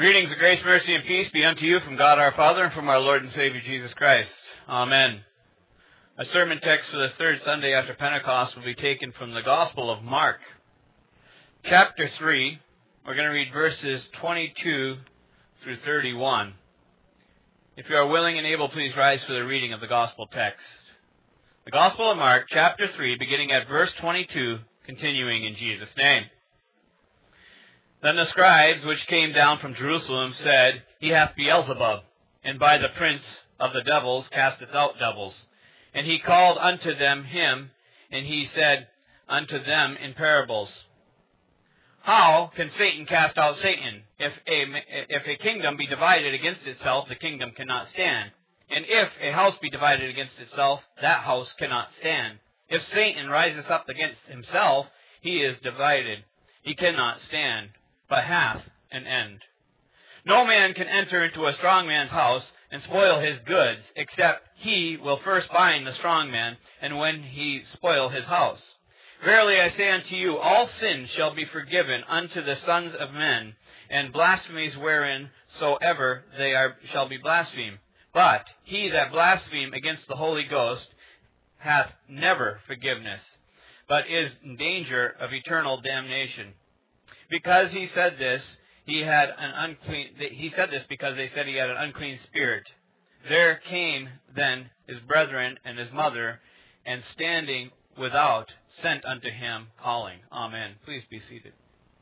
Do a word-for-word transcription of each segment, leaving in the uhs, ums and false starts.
Greetings of grace, mercy, and peace be unto you from God our Father and from our Lord and Savior Jesus Christ. Amen. A sermon text for the third Sunday after Pentecost will be taken from the Gospel of Mark, chapter three. We're going to read verses twenty-two through thirty-one. If you are willing and able, please rise for the reading of the Gospel text. The Gospel of Mark, chapter three, beginning at verse twenty-two, continuing in Jesus' name. Then the scribes which came down from Jerusalem said, He hath Beelzebub, and by the prince of the devils casteth out devils. And he called unto them him, and he said unto them in parables, How can Satan cast out Satan? If a, if a kingdom be divided against itself, the kingdom cannot stand. And if a house be divided against itself, that house cannot stand. If Satan rises up against himself, he is divided. He cannot stand, but hath an end. No man can enter into a strong man's house and spoil his goods, except he will first bind the strong man, and when he spoil his house. Verily I say unto you, all sins shall be forgiven unto the sons of men, and blasphemies wherein soever they are shall be blasphemed. But he that blaspheme against the Holy Ghost hath never forgiveness, but is in danger of eternal damnation. Because he said this, he had an unclean. He said this because they said he had an unclean spirit. There came then his brethren and his mother, and standing without, sent unto him, calling. Amen. Please be seated.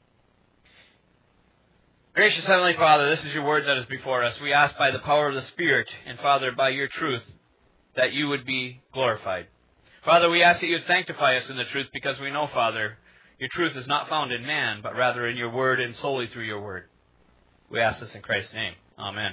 Gracious Heavenly Father, this is your word that is before us. We ask by the power of the Spirit, and Father, by your truth, that you would be glorified. Father, we ask that you would sanctify us in the truth, because we know, Father, your truth is not found in man, but rather in your word and solely through your word. We ask this in Christ's name. Amen.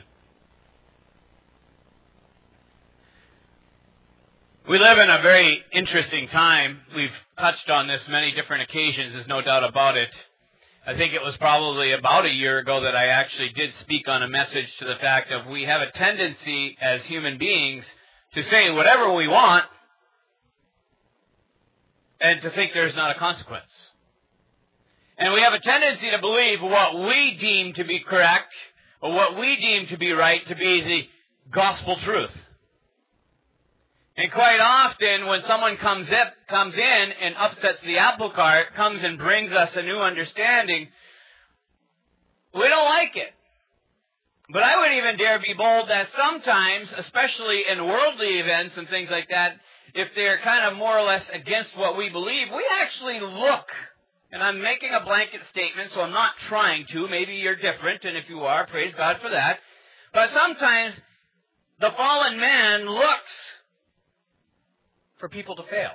We live in a very interesting time. We've touched on this many different occasions, there's no doubt about it. I think it was probably about a year ago that I actually did speak on a message to the fact of we have a tendency as human beings to say whatever we want and to think there's not a consequence. And we have a tendency to believe what we deem to be correct, or what we deem to be right, to be the gospel truth. And quite often, when someone comes up, comes in and upsets the apple cart, comes and brings us a new understanding, we don't like it. But I would even dare be bold that sometimes, especially in worldly events and things like that, if they're kind of more or less against what we believe, we actually look. And I'm making a blanket statement, so I'm not trying to. Maybe you're different, and if you are, praise God for that. But sometimes the fallen man looks for people to fail.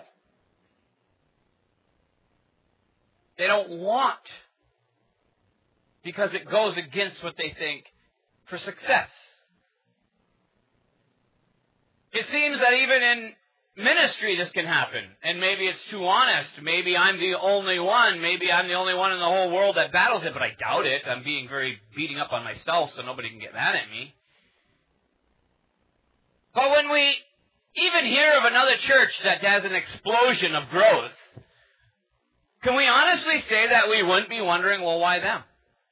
They don't want, because it goes against what they think for success. It seems that even in ministry this can happen, and maybe it's too honest. Maybe I'm the only one. Maybe I'm the only one in the whole world that battles it, but I doubt it. I'm being very beating up on myself so nobody can get mad at me. But when we even hear of another church that has an explosion of growth, can we honestly say that we wouldn't be wondering, well, why them?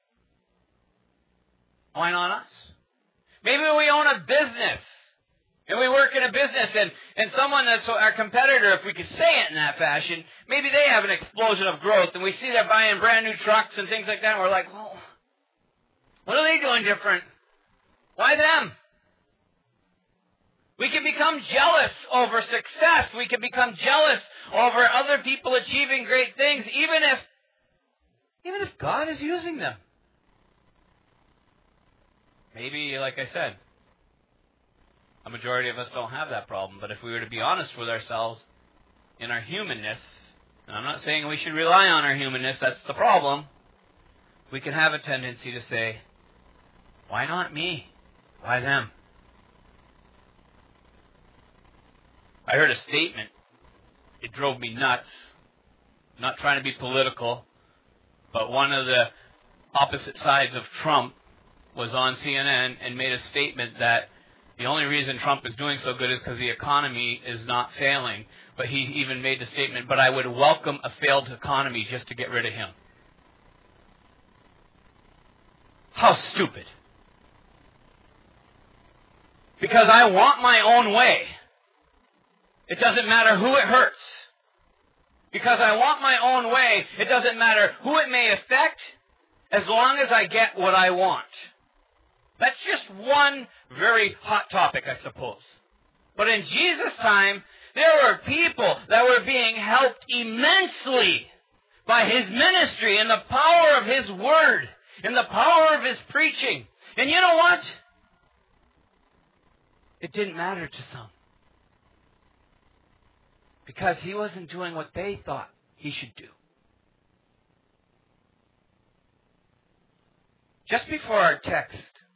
Why not us? Maybe we own a business. And we work in a business, and, and someone that's our competitor, if we could say it in that fashion, maybe they have an explosion of growth, and we see they're buying brand new trucks and things like that, and we're like, well, what are they doing different? Why them? We can become jealous over success. We can become jealous over other people achieving great things, even if, even if God is using them. Maybe, like I said, a majority of us don't have that problem, but if we were to be honest with ourselves in our humanness, and I'm not saying we should rely on our humanness, that's the problem, we can have a tendency to say, why not me? Why them? I heard a statement. It drove me nuts. I'm not trying to be political, but one of the opposite sides of Trump was on C N N and made a statement that the only reason Trump is doing so good is because the economy is not failing. But he even made the statement, but I would welcome a failed economy just to get rid of him. How stupid. Because I want my own way. It doesn't matter who it hurts. Because I want my own way, it doesn't matter who it may affect, as long as I get what I want. That's just one very hot topic, I suppose. But in Jesus' time, there were people that were being helped immensely by His ministry and the power of His Word and the power of His preaching. And you know what? It didn't matter to some. Because He wasn't doing what they thought He should do. Just before our text,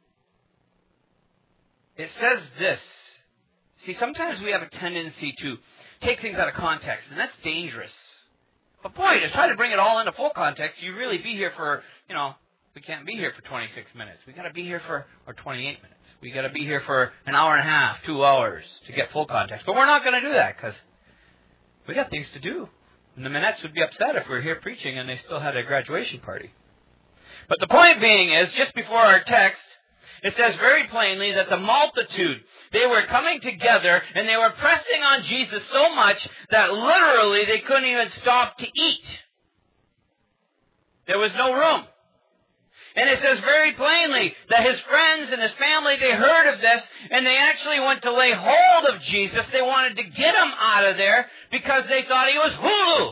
it says this. See, sometimes we have a tendency to take things out of context, and that's dangerous. But boy, to try to bring it all into full context, you really be here for, you know, we can't be here for twenty-six minutes. We've got to be here for, or twenty-eight minutes. We've got to be here for an hour and a half, two hours to get full context. But we're not going to do that because we got things to do. And the Minettes would be upset if we were here preaching and they still had a graduation party. But the point being is, just before our text, it says very plainly that the multitude, they were coming together and they were pressing on Jesus so much that literally they couldn't even stop to eat. There was no room. And it says very plainly that his friends and his family, they heard of this, and they actually went to lay hold of Jesus. They wanted to get him out of there because they thought he was Hulu.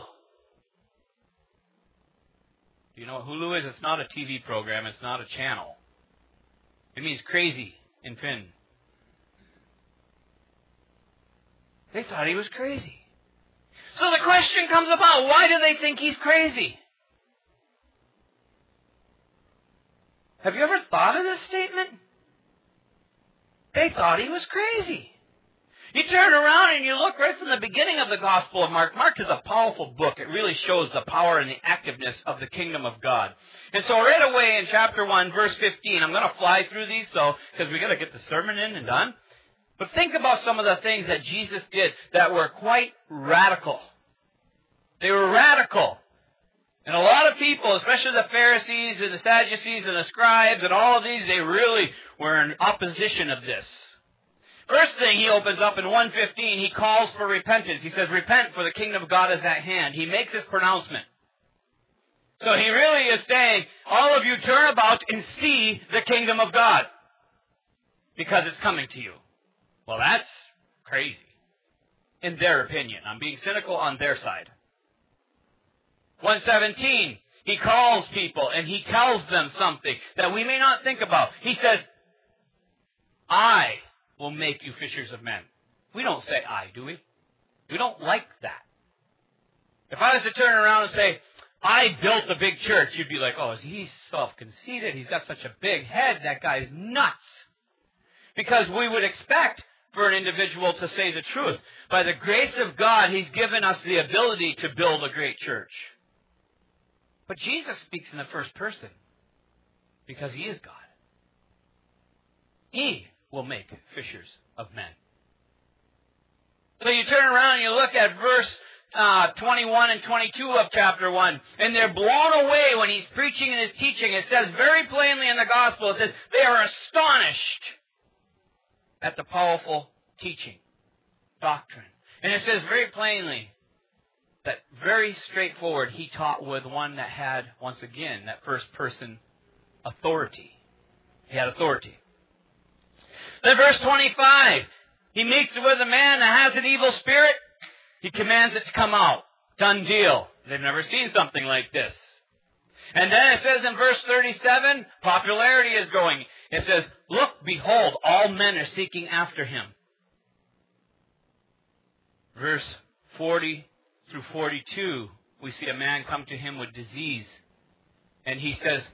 Do you know what Hulu is? It's not a T V program. It's not a channel. It means crazy in Finn. They thought he was crazy. So the question comes about, why do they think he's crazy? Have you ever thought of this statement? They thought he was crazy. You turn around and you look right from the beginning of the Gospel of Mark. Mark is a powerful book. It really shows the power and the activeness of the kingdom of God. And so right away in chapter one, verse fifteen, I'm going to fly through these so because we've got to get the sermon in and done. But think about some of the things that Jesus did that were quite radical. They were radical. And a lot of people, especially the Pharisees and the Sadducees and the scribes and all of these, they really were in opposition of this. First thing he opens up in one fifteen, he calls for repentance. He says, repent for the kingdom of God is at hand. He makes this pronouncement. So he really is saying, all of you turn about and see the kingdom of God. Because it's coming to you. Well, that's crazy. In their opinion. I'm being cynical on their side. one seventeen, he calls people and he tells them something that we may not think about. He says, I will make you fishers of men. We don't say I, do we? We don't like that. If I was to turn around and say, I built a big church, you'd be like, oh, he's self-conceited. He's got such a big head. That guy's nuts. Because we would expect for an individual to say the truth. By the grace of God, He's given us the ability to build a great church. But Jesus speaks in the first person because He is God. He will make fishers of men. So you turn around and you look at verse uh, twenty-one and twenty-two of chapter one, and they're blown away when He's preaching and His teaching. It says very plainly in the gospel, it says, they are astonished at the powerful teaching, doctrine. And it says very plainly, that very straightforward, He taught with one that had, once again, that first person authority. He had authority. Then verse twenty-five, He meets with a man that has an evil spirit. He commands it to come out. Done deal. They've never seen something like this. And then it says in verse thirty-seven, popularity is going. It says, look, behold, all men are seeking after Him. Verse forty through forty-two, we see a man come to Him with disease. And he says,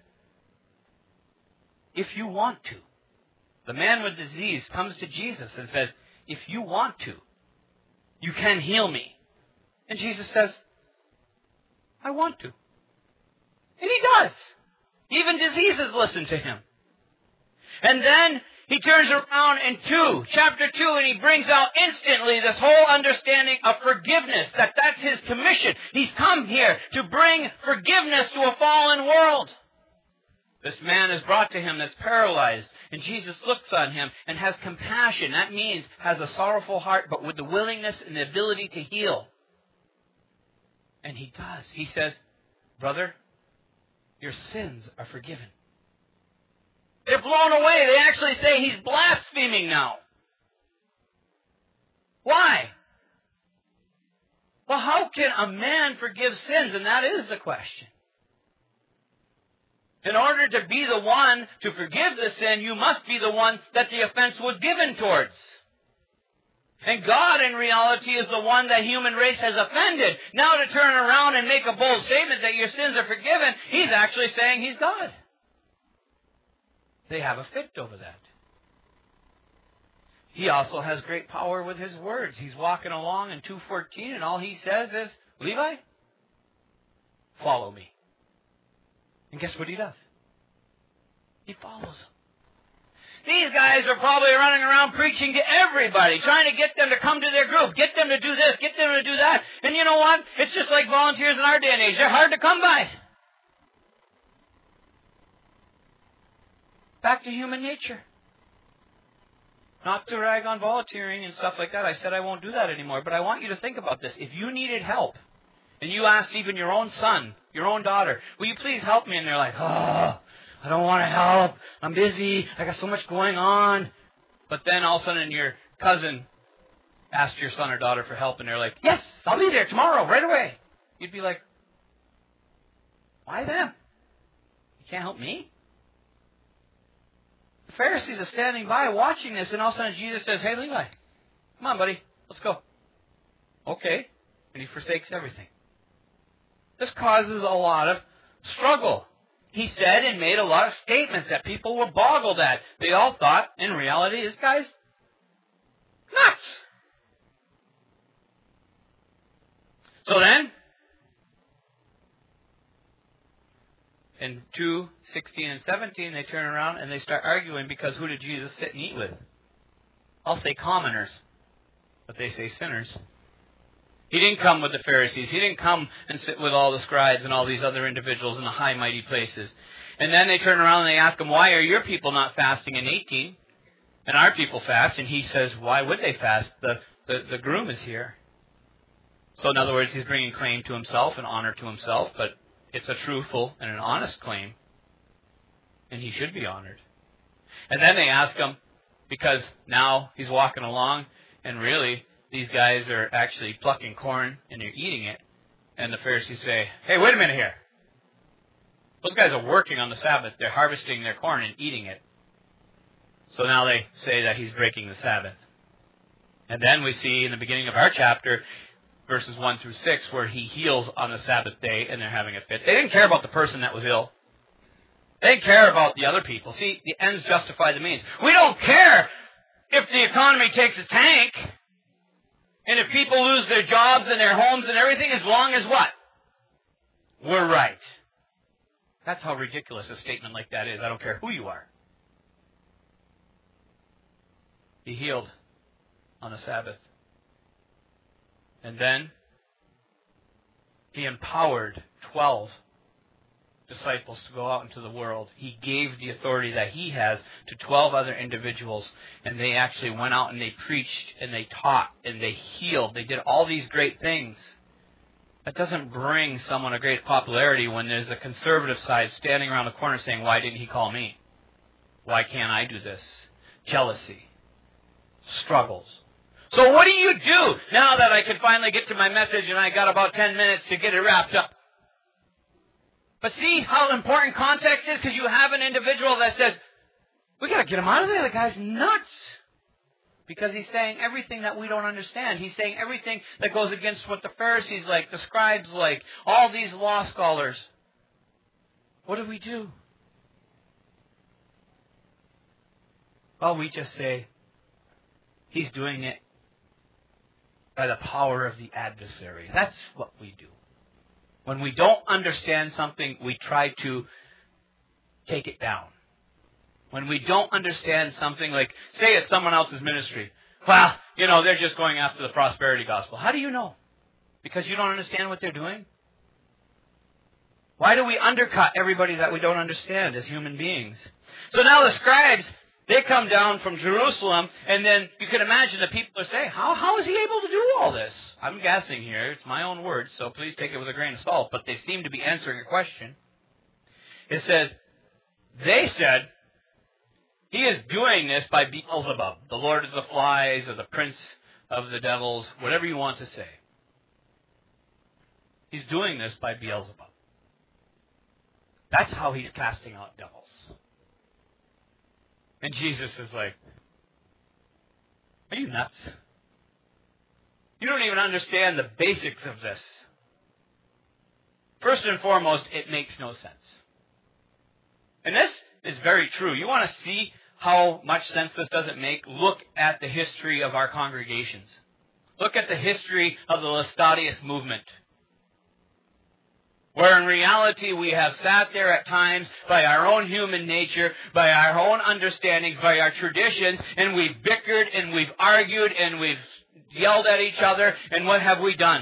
if you want to. The man with disease comes to Jesus and says, if you want to, you can heal me. And Jesus says, I want to. And He does. Even diseases listen to Him. And then He turns around in two, chapter two, and He brings out instantly this whole understanding of forgiveness, that that's His commission. He's come here to bring forgiveness to a fallen world. This man is brought to him that's paralyzed, and Jesus looks on him and has compassion. That means has a sorrowful heart, but with the willingness and the ability to heal. And he does. He says, brother, your sins are forgiven. They're blown away. They actually say he's blaspheming now. Why? Well, how can a man forgive sins? And that is the question. In order to be the one to forgive the sin, you must be the one that the offense was given towards. And God, in reality, is the one that human race has offended. Now to turn around and make a bold statement that your sins are forgiven, he's actually saying he's God. They have a fit over that. He also has great power with his words. He's walking along in two fourteen, and all he says is, Levi, follow me. And guess what he does? He follows him. These guys are probably running around preaching to everybody, trying to get them to come to their group, get them to do this, get them to do that. And you know what? It's just like volunteers in our day and age. They're hard to come by. Back to human nature. Not to rag on volunteering and stuff like that. I said I won't do that anymore. But I want you to think about this. If you needed help, and you asked even your own son, your own daughter, will you please help me? And they're like, oh, I don't want to help. I'm busy. I got so much going on. But then all of a sudden your cousin asked your son or daughter for help, and they're like, yes, I'll be there tomorrow, right away. You'd be like, why them? You can't help me? The Pharisees are standing by watching this, and all of a sudden Jesus says, hey, Levi, come on, buddy, let's go. Okay. And he forsakes everything. This causes a lot of struggle. He said and made a lot of statements that people were boggled at. They all thought, in reality, this guy's nuts. So then, in two sixteen and seventeen, they turn around and they start arguing because who did Jesus sit and eat with? I'll say commoners, but they say sinners. He didn't come with the Pharisees. He didn't come and sit with all the scribes and all these other individuals in the high, mighty places. And then they turn around and they ask him, why are your people not fasting in eighteen? And our people fast. And he says, why would they fast? The, the, the groom is here. So in other words, he's bringing claim to himself and honor to himself. But it's a truthful and an honest claim. And he should be honored. And then they ask him, because now he's walking along and really these guys are actually plucking corn and they're eating it. And the Pharisees say, hey, wait a minute here. Those guys are working on the Sabbath. They're harvesting their corn and eating it. So now they say that he's breaking the Sabbath. And then we see in the beginning of our chapter, verses one through six, where he heals on the Sabbath day and they're having a fit. They didn't care about the person that was ill. They didn't care about the other people. See, the ends justify the means. We don't care if the economy takes a tank. And if people lose their jobs and their homes and everything, as long as what? We're right. That's how ridiculous a statement like that is. I don't care who you are. He healed on the Sabbath. And then he empowered twelve disciples to go out into the world. He gave the authority that he has to twelve other individuals, and they actually went out and they preached and they taught and they healed. They did all these great things. That doesn't bring someone a great popularity when there's a conservative side standing around the corner saying, why didn't he call me? Why can't I do this? Jealousy. Struggles. So what do you do now that I can finally get to my message and I got about ten minutes to get it wrapped up? But see how important context is? Because you have an individual that says, we got to get him out of there. The guy's nuts. Because he's saying everything that we don't understand. He's saying everything that goes against what the Pharisees like, the scribes like, all these law scholars. What do we do? Well, we just say, he's doing it by the power of the adversary. That's what we do. When we don't understand something, we try to take it down. When we don't understand something, like, say it's someone else's ministry. Well, you know, they're just going after the prosperity gospel. How do you know? Because you don't understand what they're doing? Why do we undercut everybody that we don't understand as human beings? So now the scribes, they come down from Jerusalem, and then you can imagine the people are saying, how, how is he able to do all this? I'm guessing here. It's my own words, so please take it with a grain of salt. But they seem to be answering a question. It says, they said, he is doing this by Beelzebub, the lord of the flies, or the prince of the devils, whatever you want to say. He's doing this by Beelzebub. That's how he's casting out devils. And Jesus is like, are you nuts? You don't even understand the basics of this. First and foremost, it makes no sense. And this is very true. You want to see how much sense this doesn't make? Look at the history of our congregations. Look at the history of the Laestadius movement. Where in reality we have sat there at times by our own human nature, by our own understandings, by our traditions, and we've bickered and we've argued and we've yelled at each other, and what have we done?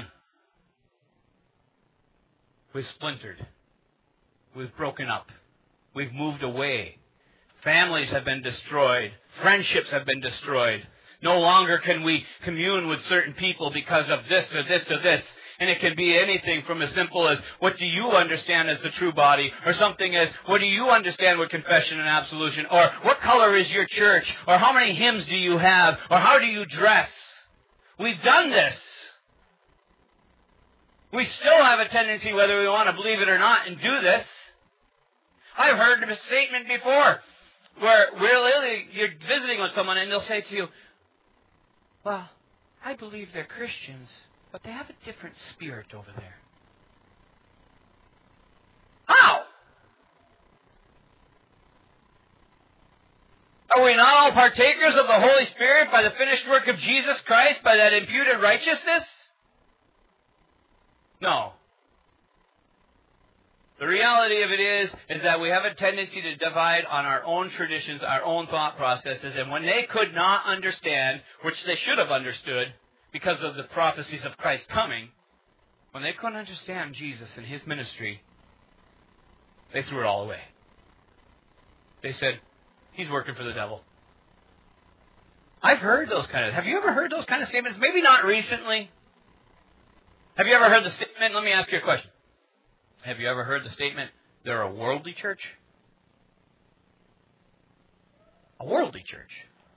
We've splintered. We've broken up. We've moved away. Families have been destroyed. Friendships have been destroyed. No longer can we commune with certain people because of this or this or this. And it can be anything from as simple as, what do you understand as the true body? Or something as, what do you understand with confession and absolution? Or, what color is your church? Or, how many hymns do you have? Or, how do you dress? We've done this. We still have a tendency, whether we want to believe it or not, and do this. I've heard a statement before where really you're visiting with someone and they'll say to you, well, I believe they're Christians, but they have a different spirit over there. How? Are we not all partakers of the Holy Spirit by the finished work of Jesus Christ, by that imputed righteousness? No. The reality of it is, is that we have a tendency to divide on our own traditions, our own thought processes, and when they could not understand, which they should have understood because of the prophecies of Christ coming, when they couldn't understand Jesus and His ministry, they threw it all away. They said, he's working for the devil. I've heard those kind of, have you ever heard those kind of statements? Maybe not recently. Have you ever heard the statement? Let me ask you a question. Have you ever heard the statement, they're a worldly church? A worldly church.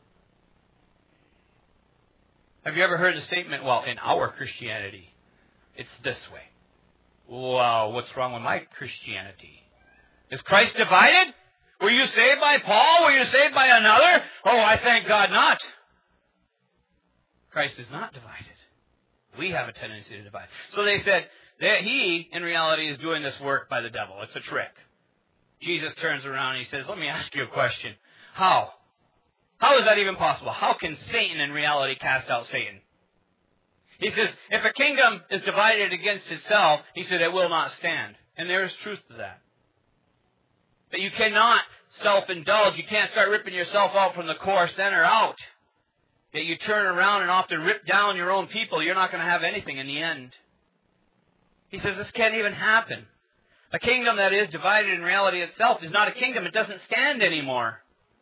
Have you ever heard the statement, well, in our Christianity, it's this way. Well, what's wrong with my Christianity? Is Christ divided? Were you saved by Paul? Were you saved by another? Oh, I thank God not. Christ is not divided. We have a tendency to divide. So they said that he, in reality, is doing this work by the devil. It's a trick. Jesus turns around and he says, let me ask you a question. How? How is that even possible? How can Satan, in reality, cast out Satan? He says, if a kingdom is divided against itself, he said, it will not stand. And there is truth to that. That you cannot self-indulge. You can't start ripping yourself out from the core center out. That you turn around and often rip down your own people. You're not going to have anything in the end. He says this can't even happen. A kingdom that is divided in reality itself is not a kingdom. It doesn't stand anymore.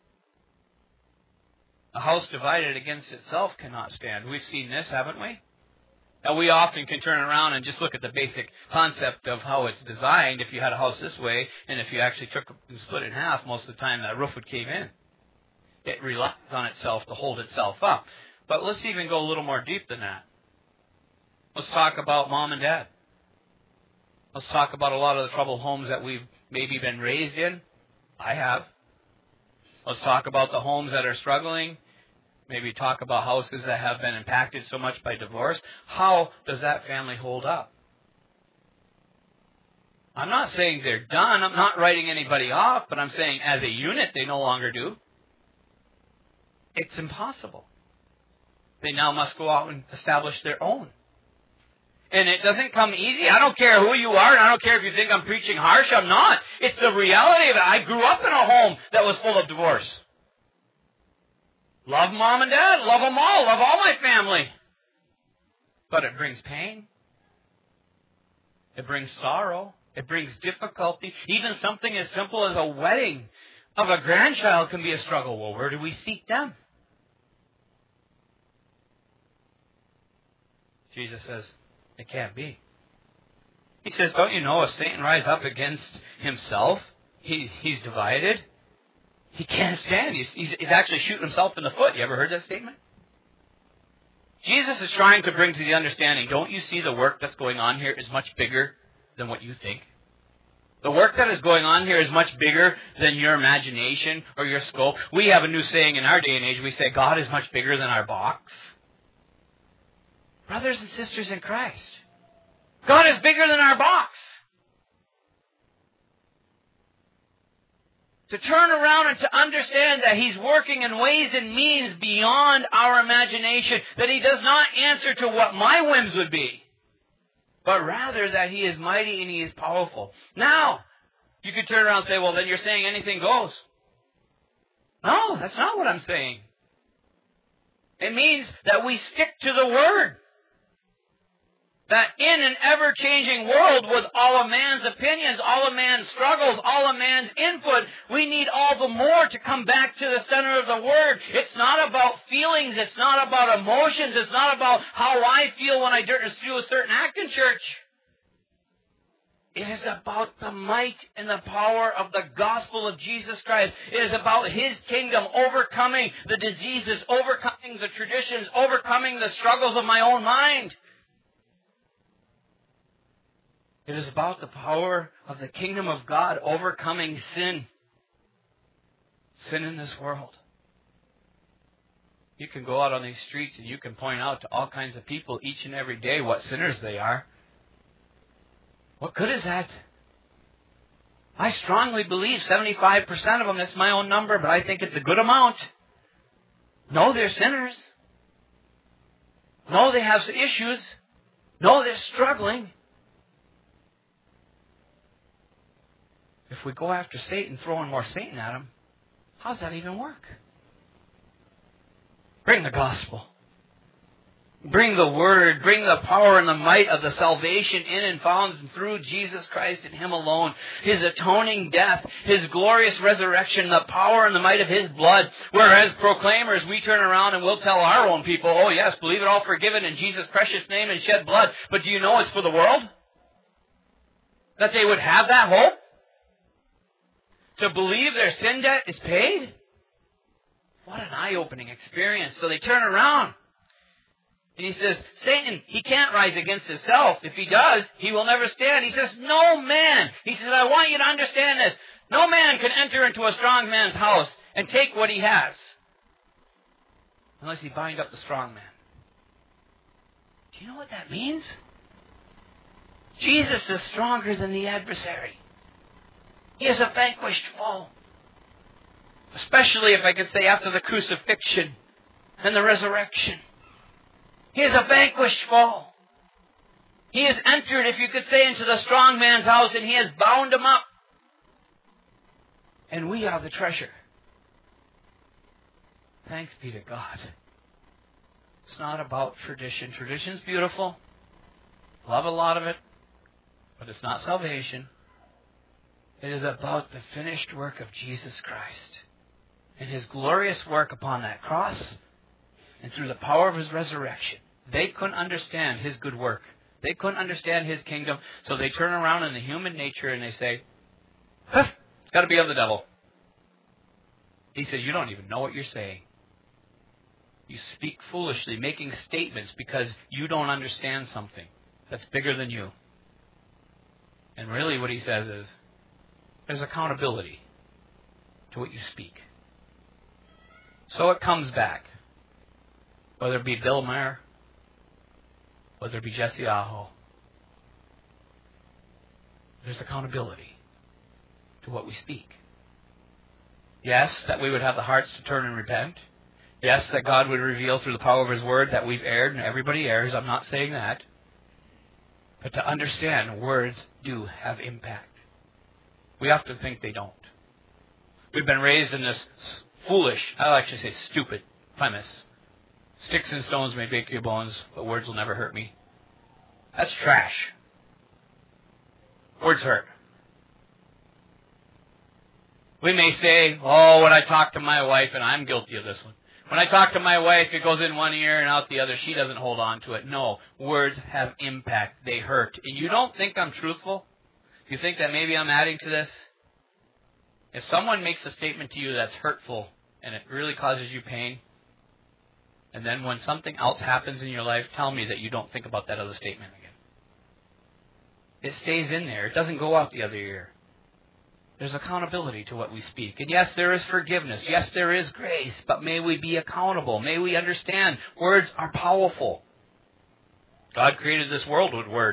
A house divided against itself cannot stand. We've seen this, haven't we? And we often can turn around and just look at the basic concept of how it's designed. If you had a house this way, and if you actually took and split it in half, most of the time that roof would cave in. It relies on itself to hold itself up. But let's even go a little more deep than that. Let's talk about mom and dad. Let's talk about a lot of the troubled homes that we've maybe been raised in. I have. Let's talk about the homes that are struggling. Maybe talk about houses that have been impacted so much by divorce. How does that family hold up? I'm not saying they're done. I'm not writing anybody off, but I'm saying as a unit they no longer do. It's impossible. They now must go out and establish their own. And it doesn't come easy. I don't care who you are, and I don't care if you think I'm preaching harsh. I'm not. It's the reality of it. I grew up in a home that was full of divorce. Love mom and dad. Love them all. Love all my family. But it brings pain. It brings sorrow. It brings difficulty. Even something as simple as a wedding of a grandchild can be a struggle. Well, where do we seek them? Jesus says, it can't be. He says, don't you know if Satan rise up against himself, he, he's divided? He can't stand. He's, he's, he's actually shooting himself in the foot. You ever heard that statement? Jesus is trying to bring to the understanding, don't you see the work that's going on here is much bigger than what you think? The work that is going on here is much bigger than your imagination or your scope. We have a new saying in our day and age. We say, God is much bigger than our box. Brothers and sisters in Christ, God is bigger than our box. To turn around and to understand that He's working in ways and means beyond our imagination, that He does not answer to what my whims would be, but rather that He is mighty and He is powerful. Now, you could turn around and say, well, then you're saying anything goes. No, that's not what I'm saying. It means that we stick to the Word. That in an ever-changing world with all of man's opinions, all of man's struggles, all of man's input, we need all the more to come back to the center of the Word. It's not about feelings. It's not about emotions. It's not about how I feel when I do a certain act in church. It is about the might and the power of the gospel of Jesus Christ. It is about His kingdom overcoming the diseases, overcoming the traditions, overcoming the struggles of my own mind. It is about the power of the kingdom of God overcoming sin. Sin in this world. You can go out on these streets and you can point out to all kinds of people each and every day what sinners they are. What good is that? I strongly believe seventy-five percent of them, that's my own number, but I think it's a good amount. No, they're sinners. No, they have issues. No, they're struggling. If we go after Satan, throwing more Satan at him, how does that even work? Bring the gospel. Bring the Word. Bring the power and the might of the salvation in and found through Jesus Christ and Him alone. His atoning death, His glorious resurrection, the power and the might of His blood. Whereas proclaimers, we turn around and we'll tell our own people, oh yes, believe it all forgiven in Jesus' precious name and shed blood. But do you know it's for the world? That they would have that hope? To believe their sin debt is paid? What an eye-opening experience. So they turn around. And he says, Satan, he can't rise against himself. If he does, he will never stand. He says, no man. He says, I want you to understand this. No man can enter into a strong man's house and take what he has. Unless he bind up the strong man. Do you know what that means? Jesus is stronger than the adversary. He is a vanquished foe. Especially if I could say after the crucifixion and the resurrection. He is a vanquished foe. He has entered, if you could say, into the strong man's house and he has bound him up. And we are the treasure. Thanks be to God. It's not about tradition. Tradition's beautiful. Love a lot of it. But it's not salvation. It is about the finished work of Jesus Christ and His glorious work upon that cross and through the power of His resurrection. They couldn't understand His good work. They couldn't understand His kingdom, so they turn around in the human nature and they say, huh, it's got to be of the devil. He said, you don't even know what you're saying. You speak foolishly, making statements because you don't understand something that's bigger than you. And really what he says is, there's accountability to what you speak. So it comes back. Whether it be Bill Maher, whether it be Jesse Aho, there's accountability to what we speak. Yes, that we would have the hearts to turn and repent. Yes, that God would reveal through the power of His Word that we've erred, and everybody errs. I'm not saying that. But to understand, words do have impact. We often think they don't. We've been raised in this foolish, I'll actually say stupid, premise. Sticks and stones may break your bones, but words will never hurt me. That's trash. Words hurt. We may say, oh, when I talk to my wife, and I'm guilty of this one. When I talk to my wife, it goes in one ear and out the other. She doesn't hold on to it. No, words have impact. They hurt. And you don't think I'm truthful? You think that maybe I'm adding to this? If someone makes a statement to you that's hurtful and it really causes you pain, and then when something else happens in your life, tell me that you don't think about that other statement again. It stays in there. It doesn't go out the other ear. There's accountability to what we speak. And yes, there is forgiveness. Yes, there is grace. But may we be accountable. May we understand words are powerful. God created this world with word.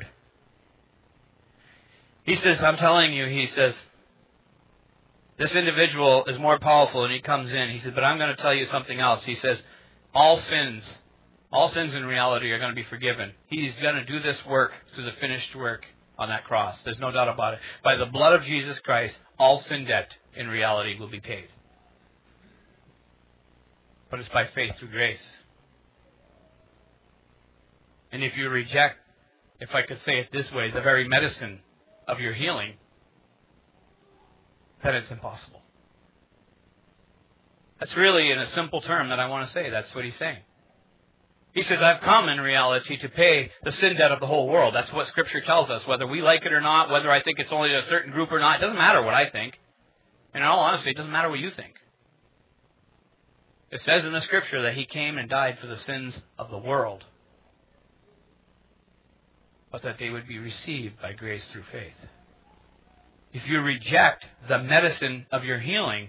He says, I'm telling you, he says, this individual is more powerful, and he comes in. He says, but I'm going to tell you something else. He says, all sins, all sins in reality are going to be forgiven. He's going to do this work through the finished work on that cross. There's no doubt about it. By the blood of Jesus Christ, all sin debt in reality will be paid. But it's by faith through grace. And if you reject, if I could say it this way, the very medicine of your healing, then it's impossible. That's really in a simple term that I want to say. That's what he's saying. He says, I've come in reality to pay the sin debt of the whole world. That's what Scripture tells us. Whether we like it or not, whether I think it's only a certain group or not, it doesn't matter what I think. And in all honesty, it doesn't matter what you think. It says in the Scripture that he came and died for the sins of the world, but that they would be received by grace through faith. If you reject the medicine of your healing,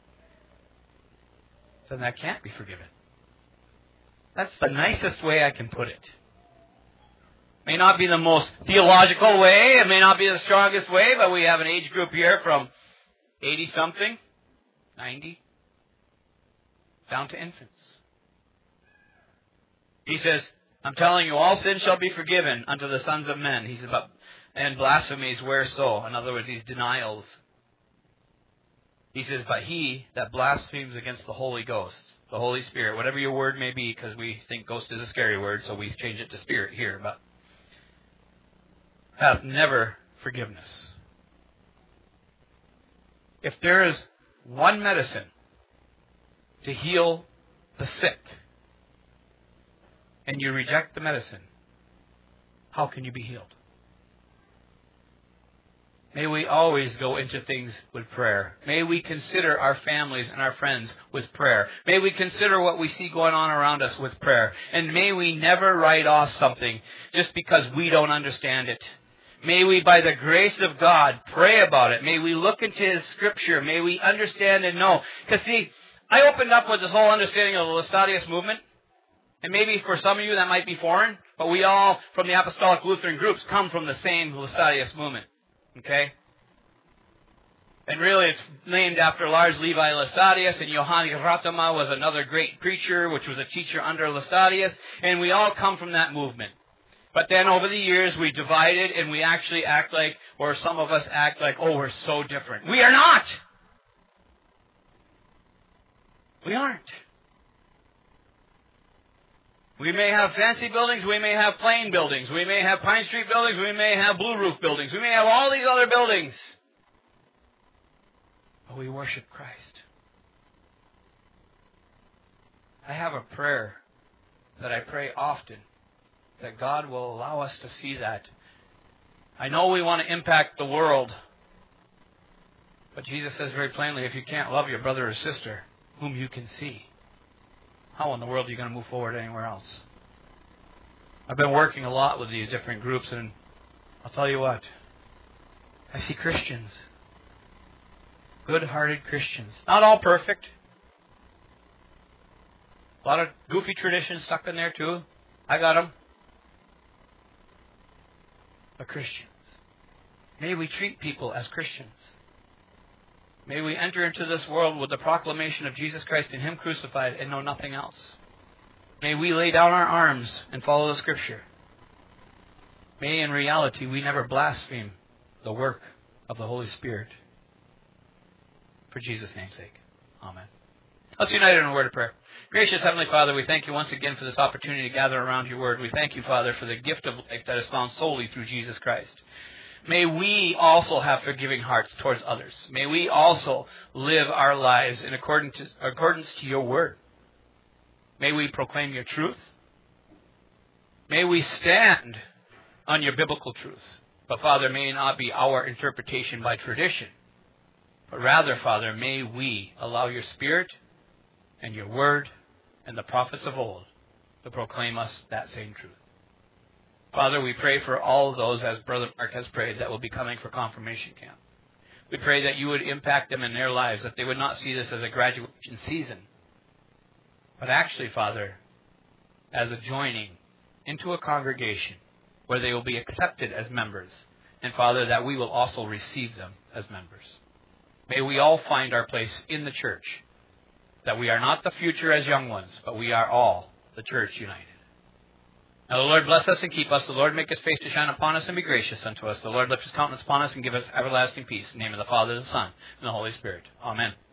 then that can't be forgiven. That's the nicest way I can put it. May not be the most theological way. It may not be the strongest way, but we have an age group here from eighty-something, ninety, down to infants. He says, I'm telling you, all sins shall be forgiven unto the sons of men. He says, but, and blasphemies where so? In other words, these denials. He says, but he that blasphemes against the Holy Ghost, the Holy Spirit, whatever your word may be, because we think ghost is a scary word, so we change it to spirit here, but hath never forgiveness. If there is one medicine to heal the sick, and you reject the medicine, how can you be healed? May we always go into things with prayer. May we consider our families and our friends with prayer. May we consider what we see going on around us with prayer. And may we never write off something just because we don't understand it. May we, by the grace of God, pray about it. May we look into His Scripture. May we understand and know. Because see, I opened up with this whole understanding of the Laestadius movement. And maybe for some of you that might be foreign. But we all, from the Apostolic Lutheran groups, come from the same Laestadius movement. Okay? And really it's named after Lars Levi Laestadius, and Johannes Ratama was another great preacher, which was a teacher under Laestadius, and we all come from that movement. But then over the years we divided, and we actually act like, or some of us act like, oh, we're so different. We are not! We aren't. We may have fancy buildings, we may have plain buildings, we may have Pine Street buildings, we may have blue roof buildings, we may have all these other buildings. But we worship Christ. I have a prayer that I pray often, that God will allow us to see that. I know we want to impact the world, but Jesus says very plainly, if you can't love your brother or sister whom you can see, how in the world are you going to move forward anywhere else? I've been working a lot with these different groups, and I'll tell you what, I see Christians, good-hearted Christians, not all perfect. A lot of goofy traditions stuck in there too. I got them. But Christians. May we treat people as Christians. May we enter into this world with the proclamation of Jesus Christ and Him crucified and know nothing else. May we lay down our arms and follow the Scripture. May in reality we never blaspheme the work of the Holy Spirit. For Jesus' name's sake. Amen. Let's unite in a word of prayer. Gracious Heavenly Father, we thank You once again for this opportunity to gather around Your Word. We thank You, Father, for the gift of life that is found solely through Jesus Christ. may we also have forgiving hearts towards others. May we also live our lives in accordance to, accordance to your word. May we proclaim your truth. May we stand on your biblical truth. But Father, may it not be our interpretation by tradition. But rather, Father, may we allow your Spirit and your word and the prophets of old to proclaim us that same truth. Father, we pray for all of those, as Brother Mark has prayed, that will be coming for confirmation camp. We pray that you would impact them in their lives, that they would not see this as a graduation season, but actually, Father, as a joining into a congregation where they will be accepted as members, and Father, that we will also receive them as members. May we all find our place in the church, that we are not the future as young ones, but we are all the church united. Now the Lord bless us and keep us. The Lord make his face to shine upon us and be gracious unto us. The Lord lift his countenance upon us and give us everlasting peace. In the name of the Father, the Son, and the Holy Spirit. Amen.